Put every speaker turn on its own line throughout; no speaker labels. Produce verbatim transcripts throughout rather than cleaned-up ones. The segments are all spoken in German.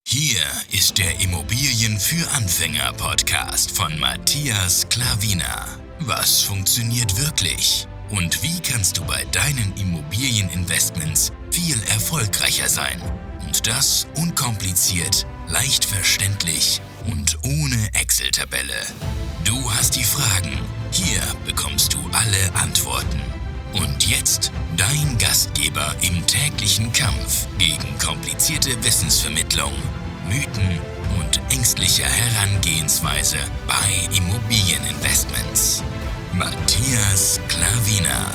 Hier ist der Immobilien für Anfänger Podcast von Matthias Klavina. Was funktioniert wirklich? Und wie kannst du bei deinen Immobilieninvestments viel erfolgreicher sein? Und das unkompliziert, leicht verständlich und ohne Excel-Tabelle. Du hast die Fragen, hier bekommst du alle Antworten. Und jetzt dein Gastgeber im täglichen Kampf gegen komplizierte Wissensvermittlung, Mythen und ängstliche Herangehensweise bei Immobilieninvestments. Matthias Klavina.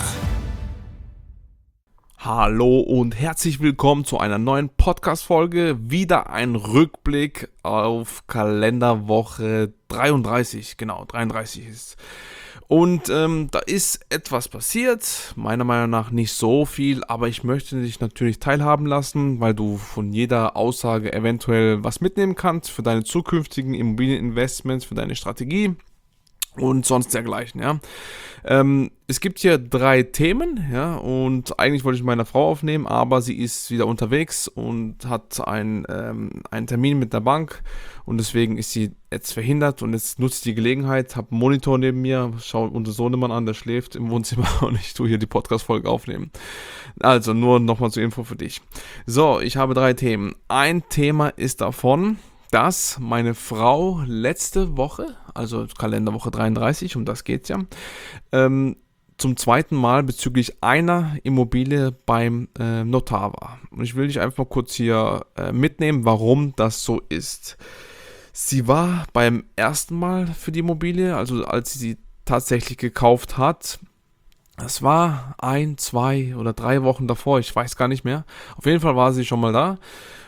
Hallo und herzlich willkommen zu einer neuen Podcast-Folge. Wieder ein Rückblick auf Kalenderwoche dreiunddreißig. Genau, dreiunddreißig ist. Und ähm, da ist etwas passiert, meiner Meinung nach nicht so viel, aber ich möchte dich natürlich teilhaben lassen, weil du von jeder Aussage eventuell was mitnehmen kannst für deine zukünftigen Immobilieninvestments, für deine Strategie und sonst dergleichen, ja. Ähm, es gibt hier drei Themen, ja, und eigentlich wollte ich mit meiner Frau aufnehmen, aber sie ist wieder unterwegs und hat ein, ähm, einen Termin mit der Bank und deswegen ist sie jetzt verhindert und jetzt nutze ich die Gelegenheit, habe einen Monitor neben mir, schaue unseren Sohnemann an, der schläft im Wohnzimmer und ich tue hier die Podcast-Folge aufnehmen. Also nur nochmal zur Info für dich. So, ich habe drei Themen. Ein Thema ist davon, dass meine Frau letzte Woche, also Kalenderwoche dreiunddreißig, um das geht's ja, ähm, zum zweiten Mal bezüglich einer Immobilie beim äh, Notar war. Und ich will dich einfach mal kurz hier äh, mitnehmen, warum das so ist. Sie war beim ersten Mal für die Immobilie, also als sie sie tatsächlich gekauft hat, das war ein, zwei oder drei Wochen davor, ich weiß gar nicht mehr. Auf jeden Fall war sie schon mal da.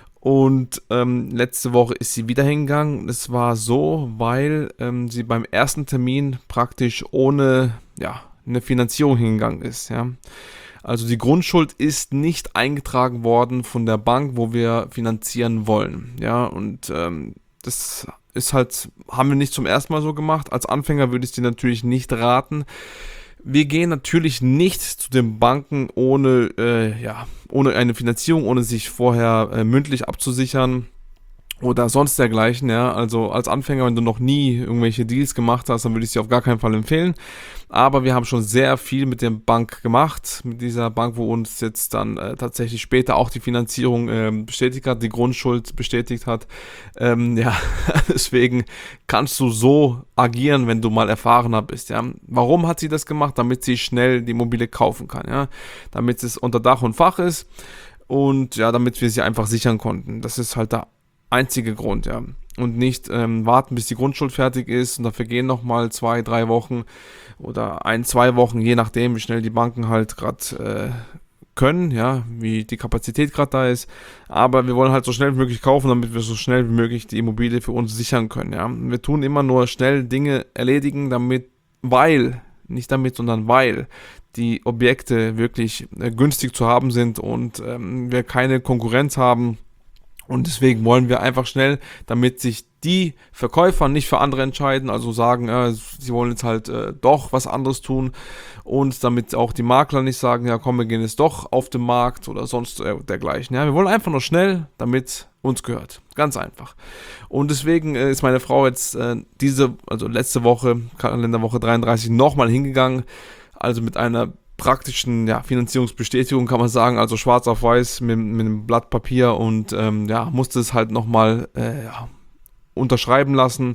Und ähm, letzte Woche ist sie wieder hingegangen. Es war so, weil ähm, sie beim ersten Termin praktisch ohne ja, eine Finanzierung hingegangen ist. Ja. Also die Grundschuld ist nicht eingetragen worden von der Bank, wo wir finanzieren wollen. Ja, und ähm, das ist halt, haben wir nicht zum ersten Mal so gemacht. Als Anfänger würde ich dir natürlich nicht raten. Wir gehen natürlich nicht zu den Banken ohne, äh, ja, ohne eine Finanzierung, ohne sich vorher äh, mündlich abzusichern oder sonst dergleichen. Ja. Also als Anfänger, wenn du noch nie irgendwelche Deals gemacht hast, dann würde ich es dir auf gar keinen Fall empfehlen. Aber wir haben schon sehr viel mit der Bank gemacht, mit dieser Bank, wo uns jetzt dann äh, tatsächlich später auch die Finanzierung äh, bestätigt hat, die Grundschuld bestätigt hat. Ähm, ja, deswegen kannst du so agieren, wenn du mal erfahrener bist. Ja. Warum hat sie das gemacht? Damit sie schnell die Immobilie kaufen kann, ja, damit es unter Dach und Fach ist und ja, damit wir sie einfach sichern konnten. Das ist halt der einzige Grund, ja. Und nicht ähm, warten, bis die Grundschuld fertig ist und dafür gehen nochmal zwei, drei Wochen oder ein, zwei Wochen, je nachdem, wie schnell die Banken halt gerade äh, können, ja, wie die Kapazität gerade da ist. Aber wir wollen halt so schnell wie möglich kaufen, damit wir so schnell wie möglich die Immobilie für uns sichern können, ja. Wir tun immer nur schnell Dinge erledigen, damit, weil, nicht damit, sondern weil die Objekte wirklich äh, günstig zu haben sind und ähm, wir keine Konkurrenz haben. Und deswegen wollen wir einfach schnell, damit sich die Verkäufer nicht für andere entscheiden, also sagen, äh, sie wollen jetzt halt äh, doch was anderes tun und damit auch die Makler nicht sagen, ja komm, wir gehen jetzt doch auf den Markt oder sonst äh, dergleichen. Ja, wir wollen einfach nur schnell, damit uns gehört. Ganz einfach. Und deswegen äh, ist meine Frau jetzt äh, diese, also letzte Woche, Kalenderwoche dreiunddreißig, nochmal hingegangen, also mit einer praktischen ja, Finanzierungsbestätigung kann man sagen, also schwarz auf weiß mit, mit einem Blatt Papier und ähm, ja, musste es halt nochmal äh, ja, unterschreiben lassen,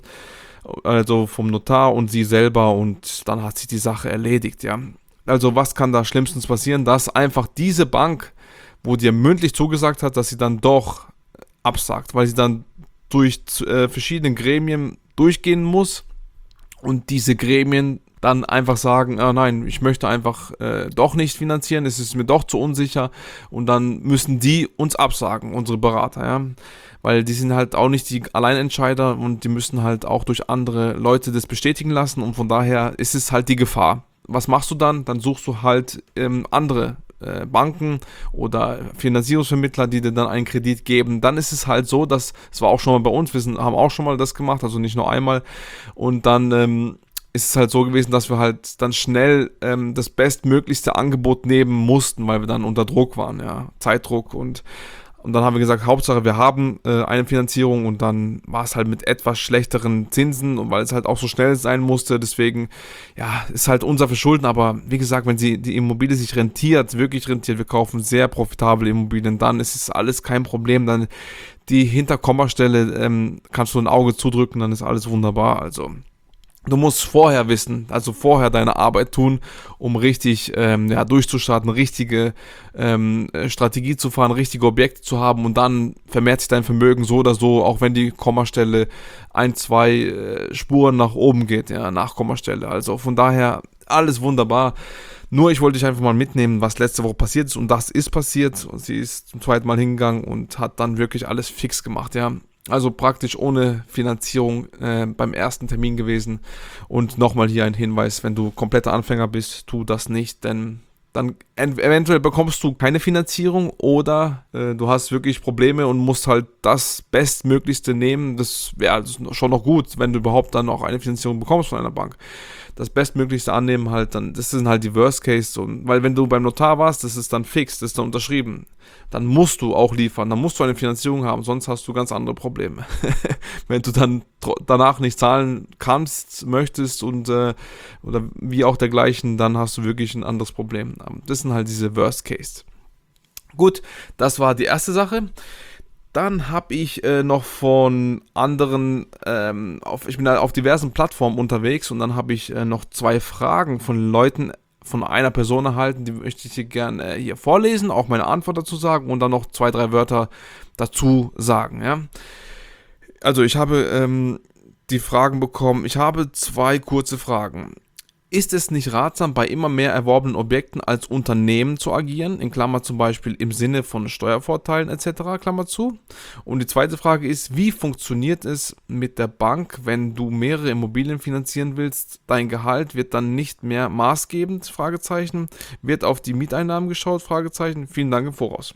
also vom Notar und sie selber und dann hat sich die Sache erledigt, ja. Also was kann da schlimmstens passieren, dass einfach diese Bank, wo dir mündlich zugesagt hat, dass sie dann doch absagt, weil sie dann durch äh, verschiedene Gremien durchgehen muss und diese Gremien dann einfach sagen, ah, nein, ich möchte einfach äh, doch nicht finanzieren, es ist mir doch zu unsicher und dann müssen die uns absagen, unsere Berater, ja, weil die sind halt auch nicht die Alleinentscheider und die müssen halt auch durch andere Leute das bestätigen lassen und von daher ist es halt die Gefahr. Was machst du dann? Dann suchst du halt ähm, andere äh, Banken oder Finanzierungsvermittler, die dir dann einen Kredit geben. Dann ist es halt so, dass, es war auch schon mal bei uns, wir sind, haben auch schon mal das gemacht, also nicht nur einmal und dann ähm, ist es halt so gewesen, dass wir halt dann schnell ähm, das bestmöglichste Angebot nehmen mussten, weil wir dann unter Druck waren, ja, Zeitdruck und Und dann haben wir gesagt, Hauptsache wir haben äh, eine Finanzierung, und dann war es halt mit etwas schlechteren Zinsen, und weil es halt auch so schnell sein musste, deswegen, ja, ist halt unser Verschulden, aber wie gesagt, wenn sie, die Immobilie sich rentiert, wirklich rentiert, wir kaufen sehr profitable Immobilien, dann ist es alles kein Problem, dann die Hinterkommastelle ähm, kannst du ein Auge zudrücken, dann ist alles wunderbar, also du musst vorher wissen, also vorher deine Arbeit tun, um richtig ähm, ja, durchzustarten, richtige ähm, Strategie zu fahren, richtige Objekte zu haben, und dann vermehrt sich dein Vermögen so oder so, auch wenn die Kommastelle ein, zwei äh, Spuren nach oben geht, ja, nach Kommastelle. Also von daher alles wunderbar. Nur ich wollte dich einfach mal mitnehmen, was letzte Woche passiert ist, und das ist passiert. Und sie ist zum zweiten Mal hingegangen und hat dann wirklich alles fix gemacht, ja. Also praktisch ohne Finanzierung äh, beim ersten Termin gewesen. Und nochmal hier ein Hinweis, wenn du kompletter Anfänger bist, tu das nicht, denn dann eventuell bekommst du keine Finanzierung, oder äh, du hast wirklich Probleme und musst halt das Bestmöglichste nehmen. Das wäre schon noch gut, wenn du überhaupt dann auch eine Finanzierung bekommst von einer Bank. Das Bestmöglichste annehmen halt, dann, das sind halt die Worst Case, so, weil wenn du beim Notar warst, das ist dann fix, das ist dann unterschrieben, dann musst du auch liefern, dann musst du eine Finanzierung haben, sonst hast du ganz andere Probleme. Wenn du dann danach nicht zahlen kannst, möchtest und äh, oder wie auch dergleichen, dann hast du wirklich ein anderes Problem. Das sind halt diese Worst Case. Gut, das war die erste Sache. Dann habe ich äh, noch von anderen, ähm, auf, ich bin halt auf diversen Plattformen unterwegs, und dann habe ich äh, noch zwei Fragen von Leuten, von einer Person erhalten, die möchte ich dir gerne äh, hier vorlesen, auch meine Antwort dazu sagen und dann noch zwei, drei Wörter dazu sagen. Ja? Also ich habe ähm, die Fragen bekommen, ich habe zwei kurze Fragen. Ist es nicht ratsam, bei immer mehr erworbenen Objekten als Unternehmen zu agieren, in Klammer zum Beispiel im Sinne von Steuervorteilen et cetera, Klammer zu? Und die zweite Frage ist, wie funktioniert es mit der Bank, wenn du mehrere Immobilien finanzieren willst? Dein Gehalt wird dann nicht mehr maßgebend, Fragezeichen, wird auf die Mieteinnahmen geschaut, Fragezeichen, vielen Dank im Voraus.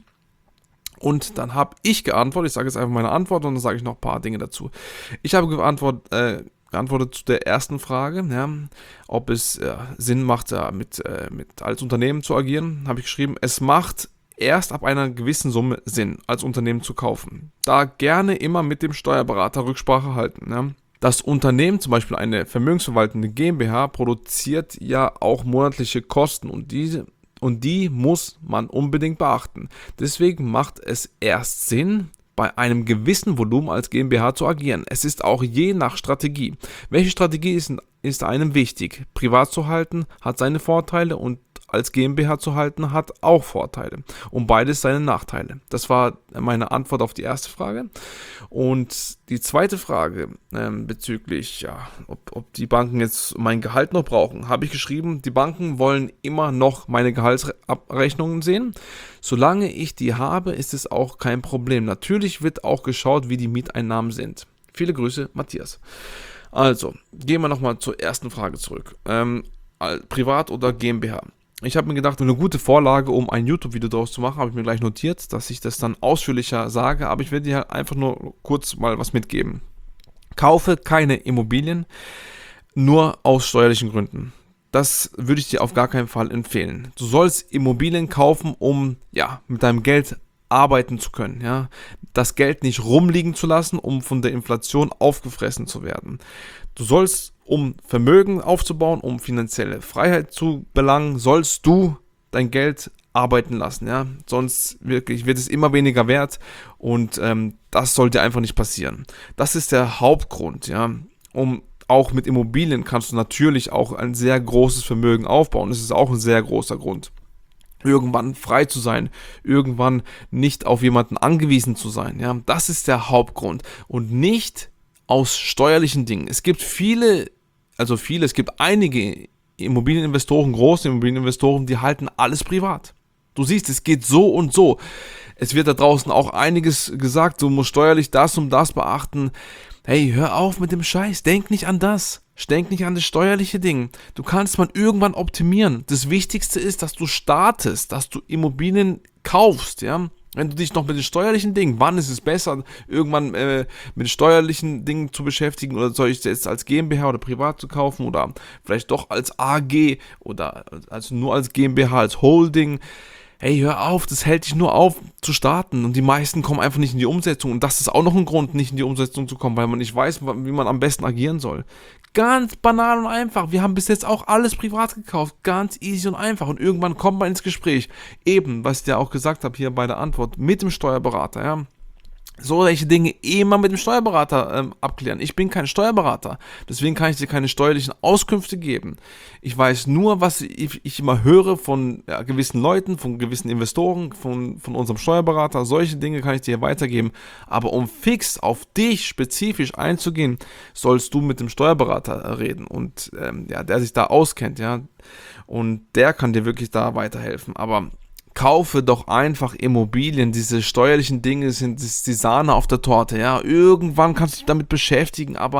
Und dann habe ich geantwortet, ich sage jetzt einfach meine Antwort und dann sage ich noch ein paar Dinge dazu. Ich habe geantwortet, äh, geantwortet zu der ersten Frage, ja, ob es äh, Sinn macht, ja, mit, äh, mit als Unternehmen zu agieren, habe ich geschrieben, es macht erst ab einer gewissen Summe Sinn, als Unternehmen zu kaufen. Da gerne immer mit dem Steuerberater Rücksprache halten. Ja. Das Unternehmen, zum Beispiel eine vermögensverwaltende GmbH, produziert ja auch monatliche Kosten, und diese und die muss man unbedingt beachten. Deswegen macht es erst Sinn, bei einem gewissen Volumen als GmbH zu agieren. Es ist auch je nach Strategie. Welche Strategie ist, ist einem wichtig? Privat zu halten hat seine Vorteile, und als GmbH zu halten hat auch Vorteile. Und beides seine Nachteile. Das war meine Antwort auf die erste Frage. Und die zweite Frage ähm, bezüglich, ja, ob, ob die Banken jetzt mein Gehalt noch brauchen, habe ich geschrieben, die Banken wollen immer noch meine Gehaltsabrechnungen sehen. Solange ich die habe, ist es auch kein Problem. Natürlich wird auch geschaut, wie die Mieteinnahmen sind. Viele Grüße, Matthias. Also, gehen wir nochmal zur ersten Frage zurück. Ähm, Privat oder GmbH? Ich habe mir gedacht, eine gute Vorlage, um ein YouTube-Video daraus zu machen, habe ich mir gleich notiert, dass ich das dann ausführlicher sage, aber ich werde dir einfach nur kurz mal was mitgeben. Kaufe keine Immobilien, nur aus steuerlichen Gründen. Das würde ich dir auf gar keinen Fall empfehlen. Du sollst Immobilien kaufen, um ja mit deinem Geld arbeiten zu können, ja, das Geld nicht rumliegen zu lassen, um von der Inflation aufgefressen zu werden. Du sollst, um Vermögen aufzubauen, um finanzielle Freiheit zu belangen, sollst du dein Geld arbeiten lassen, ja, sonst wirklich wird es immer weniger wert, und ähm, das sollte einfach nicht passieren. Das ist der Hauptgrund, ja, um auch mit Immobilien kannst du natürlich auch ein sehr großes Vermögen aufbauen. Das ist auch ein sehr großer Grund. Irgendwann frei zu sein, irgendwann nicht auf jemanden angewiesen zu sein. Ja, das ist der Hauptgrund, und nicht aus steuerlichen Dingen. Es gibt viele, also viele, es gibt einige Immobilieninvestoren, große Immobilieninvestoren, die halten alles privat. Du siehst, es geht so und so. Es wird da draußen auch einiges gesagt, du musst steuerlich das und das beachten. Hey, hör auf mit dem Scheiß, denk nicht an das. Denk nicht an das steuerliche Ding. Du kannst man irgendwann optimieren. Das Wichtigste ist, dass du startest, dass du Immobilien kaufst, ja. Wenn du dich noch mit den steuerlichen Dingen, wann ist es besser, irgendwann äh, mit den steuerlichen Dingen zu beschäftigen, oder soll ich es jetzt als GmbH oder privat zu kaufen oder vielleicht doch als A G oder also nur als GmbH, als Holding. Hey, hör auf, das hält dich nur auf zu starten und die meisten kommen einfach nicht in die Umsetzung und das ist auch noch ein Grund, nicht in die Umsetzung zu kommen, weil man nicht weiß, wie man am besten agieren soll. Ganz banal und einfach, wir haben bis jetzt auch alles privat gekauft, ganz easy und einfach und irgendwann kommt man ins Gespräch, eben, was ich dir auch gesagt habe hier bei der Antwort, mit dem Steuerberater, ja. Solche Dinge immer mit dem Steuerberater ähm, abklären. Ich bin kein Steuerberater, deswegen kann ich dir keine steuerlichen Auskünfte geben. Ich weiß nur, was ich, ich immer höre von ja, gewissen Leuten, von gewissen Investoren, von, von unserem Steuerberater. Solche Dinge kann ich dir weitergeben. Aber um fix auf dich spezifisch einzugehen, sollst du mit dem Steuerberater reden und ähm, ja, der sich da auskennt, ja. Und der kann dir wirklich da weiterhelfen. Aber kaufe doch einfach Immobilien. Diese steuerlichen Dinge sind die Sahne auf der Torte. Ja, irgendwann kannst du dich damit beschäftigen, aber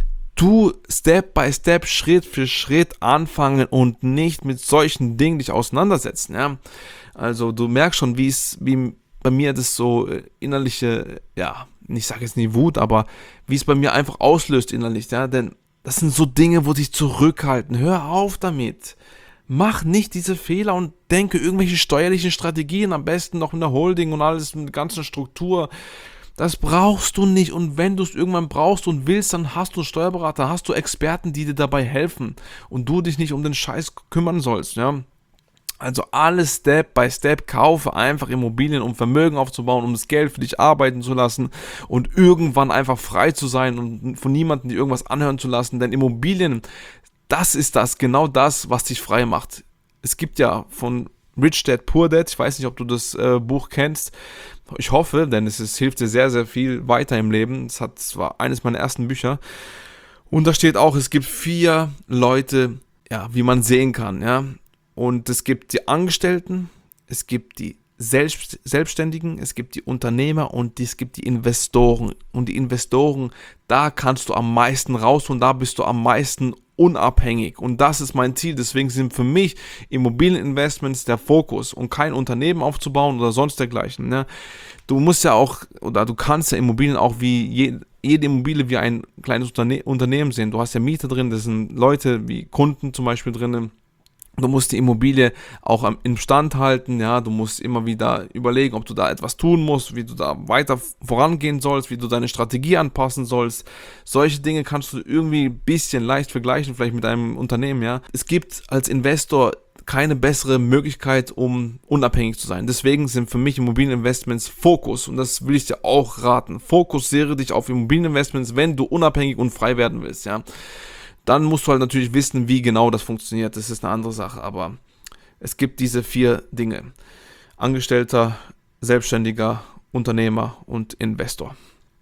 tu Step by Step, Schritt für Schritt anfangen und nicht mit solchen Dingen dich auseinandersetzen. Ja, also du merkst schon, wie es, wie bei mir das so innerliche, ja, ich sage jetzt nicht Wut, aber wie es bei mir einfach auslöst innerlich. Ja, denn das sind so Dinge, wo dich zurückhalten. Hör auf damit. Mach nicht diese Fehler und denke irgendwelche steuerlichen Strategien, am besten noch in der Holding und alles mit der ganzen Struktur. Das brauchst du nicht und wenn du es irgendwann brauchst und willst, dann hast du einen Steuerberater, hast du Experten, die dir dabei helfen und du dich nicht um den Scheiß kümmern sollst, ja. Also alles Step by Step, kaufe einfach Immobilien, um Vermögen aufzubauen, um das Geld für dich arbeiten zu lassen und irgendwann einfach frei zu sein und von niemandem dir irgendwas anhören zu lassen, denn Immobilien, das ist das, genau das, was dich frei macht. Es gibt ja von Rich Dad, Poor Dad, ich weiß nicht, ob du das äh, Buch kennst, ich hoffe, denn es, es hilft dir sehr, sehr viel weiter im Leben. Es hat, es war eines meiner ersten Bücher und da steht auch, es gibt vier Leute, ja, wie man sehen kann, ja, und es gibt die Angestellten, es gibt die Selbst, Selbstständigen, es gibt die Unternehmer und es gibt die Investoren. Und die Investoren, da kannst du am meisten raus und da bist du am meisten unabhängig. Und das ist mein Ziel. Deswegen sind für mich Immobilieninvestments der Fokus und kein Unternehmen aufzubauen oder sonst dergleichen. Ne? Du musst ja auch, oder du kannst ja Immobilien auch wie je, jede Immobilie wie ein kleines Unterne- Unternehmen sehen. Du hast ja Mieter drin, das sind Leute wie Kunden zum Beispiel drin. Du musst die Immobilie auch im Stand halten, ja, du musst immer wieder überlegen, ob du da etwas tun musst, wie du da weiter vorangehen sollst, wie du deine Strategie anpassen sollst. Solche Dinge kannst du irgendwie ein bisschen leicht vergleichen, vielleicht mit einem Unternehmen, ja. Es gibt als Investor keine bessere Möglichkeit, um unabhängig zu sein. Deswegen sind für mich Immobilieninvestments Fokus und das will ich dir auch raten. Fokussiere dich auf Immobilieninvestments, wenn du unabhängig und frei werden willst, ja. Dann musst du halt natürlich wissen, wie genau das funktioniert. Das ist eine andere Sache, aber es gibt diese vier Dinge. Angestellter, Selbstständiger, Unternehmer und Investor.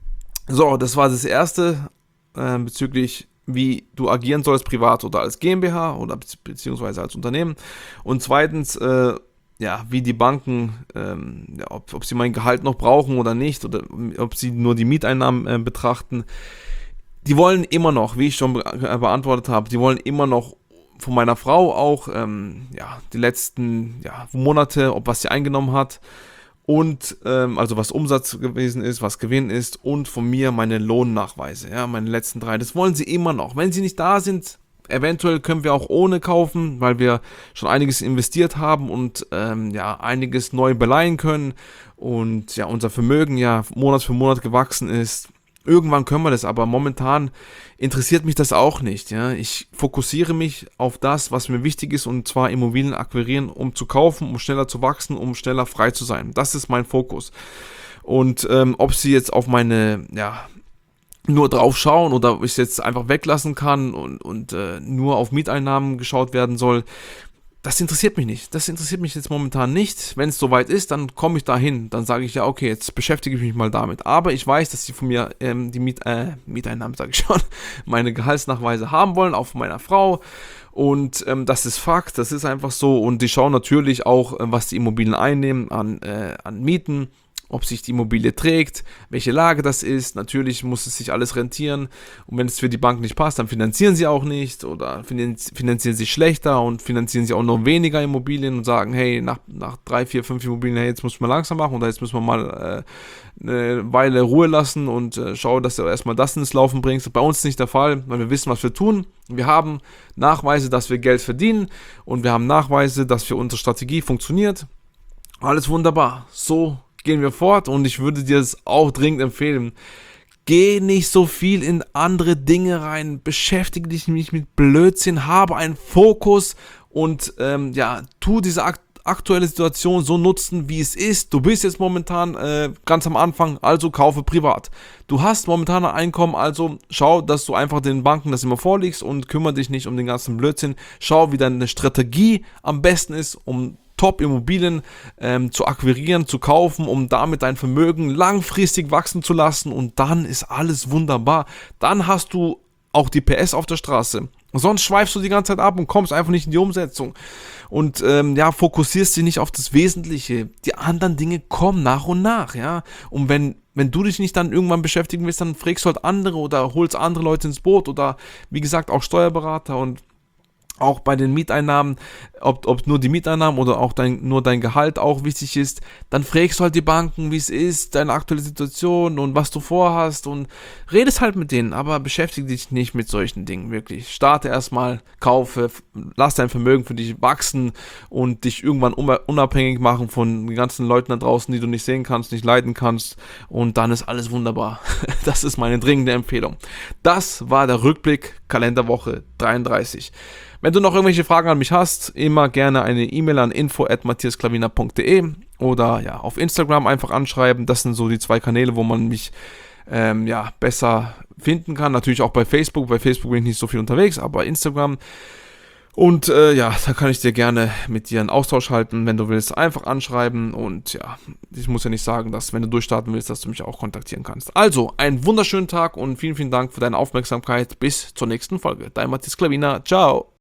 So, das war das erste äh, bezüglich, wie du agieren sollst, privat oder als GmbH oder beziehungsweise als Unternehmen. Und zweitens, äh, ja, wie die Banken, ähm, ja, ob, ob sie mein Gehalt noch brauchen oder nicht oder ob sie nur die Mieteinnahmen äh, betrachten. Die wollen immer noch, wie ich schon be- beantwortet habe, die wollen immer noch von meiner Frau auch ähm, ja, die letzten ja, Monate, ob was sie eingenommen hat und ähm, also was Umsatz gewesen ist, was Gewinn ist und von mir meine Lohnnachweise, ja, meine letzten drei. Das wollen sie immer noch. Wenn sie nicht da sind, eventuell können wir auch ohne kaufen, weil wir schon einiges investiert haben und ähm, ja einiges neu beleihen können und ja unser Vermögen ja Monat für Monat gewachsen ist. Irgendwann können wir das, aber momentan interessiert mich das auch nicht. Ja? Ich fokussiere mich auf das, was mir wichtig ist, und zwar Immobilien akquirieren, um zu kaufen, um schneller zu wachsen, um schneller frei zu sein. Das ist mein Fokus. Und ähm, ob sie jetzt auf meine, ja, nur drauf schauen oder ob ich es jetzt einfach weglassen kann und, und äh, nur auf Mieteinnahmen geschaut werden soll, das interessiert mich nicht. Das interessiert mich jetzt momentan nicht. Wenn es soweit ist, dann komme ich dahin. Dann sage ich ja, okay, jetzt beschäftige ich mich mal damit. Aber ich weiß, dass sie von mir ähm, die Miet, äh, Mieteinnahmen, sage ich schon, meine Gehaltsnachweise haben wollen, auch von meiner Frau. Und ähm, das ist Fakt, das ist einfach so. Und die schauen natürlich auch, äh, was die Immobilien einnehmen an, äh, an Mieten, ob sich die Immobilie trägt, welche Lage das ist. Natürlich muss es sich alles rentieren und wenn es für die Bank nicht passt, dann finanzieren sie auch nicht oder finanzieren sie schlechter und finanzieren sie auch noch weniger Immobilien und sagen, hey, nach, nach drei, vier, fünf Immobilien, hey, jetzt müssen wir langsam machen oder jetzt müssen wir mal äh, eine Weile Ruhe lassen und äh, schauen, dass du erstmal das ins Laufen bringst. Bei uns ist nicht der Fall, weil wir wissen, was wir tun. Wir haben Nachweise, dass wir Geld verdienen und wir haben Nachweise, dass für unsere Strategie funktioniert. Alles wunderbar. So gehen wir fort und ich würde dir es auch dringend empfehlen. Geh nicht so viel in andere Dinge rein, beschäftige dich nicht mit Blödsinn, habe einen Fokus und ähm, ja, tu diese ak- aktuelle Situation so nutzen, wie es ist. Du bist jetzt momentan äh, ganz am Anfang, also kaufe privat. Du hast momentan ein Einkommen, also schau, dass du einfach den Banken das immer vorlegst und kümmere dich nicht um den ganzen Blödsinn. Schau, wie deine Strategie am besten ist, um Top-Immobilien ähm, zu akquirieren, zu kaufen, um damit dein Vermögen langfristig wachsen zu lassen und dann ist alles wunderbar. Dann hast du auch die P S auf der Straße. Sonst schweifst du die ganze Zeit ab und kommst einfach nicht in die Umsetzung. Und ähm, ja, fokussierst dich nicht auf das Wesentliche. Die anderen Dinge kommen nach und nach, ja. Und wenn, wenn du dich nicht dann irgendwann beschäftigen willst, dann fragst du halt andere oder holst andere Leute ins Boot oder wie gesagt auch Steuerberater und auch bei den Mieteinnahmen, ob, ob nur die Mieteinnahmen oder auch dein, nur dein Gehalt auch wichtig ist, dann fragst du halt die Banken, wie es ist, deine aktuelle Situation und was du vorhast und redest halt mit denen, aber beschäftige dich nicht mit solchen Dingen, wirklich. Starte erstmal, kaufe, lass dein Vermögen für dich wachsen und dich irgendwann unabhängig machen von den ganzen Leuten da draußen, die du nicht sehen kannst, nicht leiden kannst und dann ist alles wunderbar. Das ist meine dringende Empfehlung. Das war der Rückblick, Kalenderwoche dreiunddreißig. Wenn du noch irgendwelche Fragen an mich hast, immer gerne eine E-Mail an info at matthiasklavina punkt de oder ja, auf Instagram einfach anschreiben. Das sind so die zwei Kanäle, wo man mich ähm, ja, besser finden kann. Natürlich auch bei Facebook. Bei Facebook bin ich nicht so viel unterwegs, aber Instagram. Und äh, ja, da kann ich dir gerne mit dir einen Austausch halten, wenn du willst, einfach anschreiben und ja, ich muss ja nicht sagen, dass wenn du durchstarten willst, dass du mich auch kontaktieren kannst. Also, einen wunderschönen Tag und vielen, vielen Dank für deine Aufmerksamkeit. Bis zur nächsten Folge. Dein Matthias Klavina. Ciao.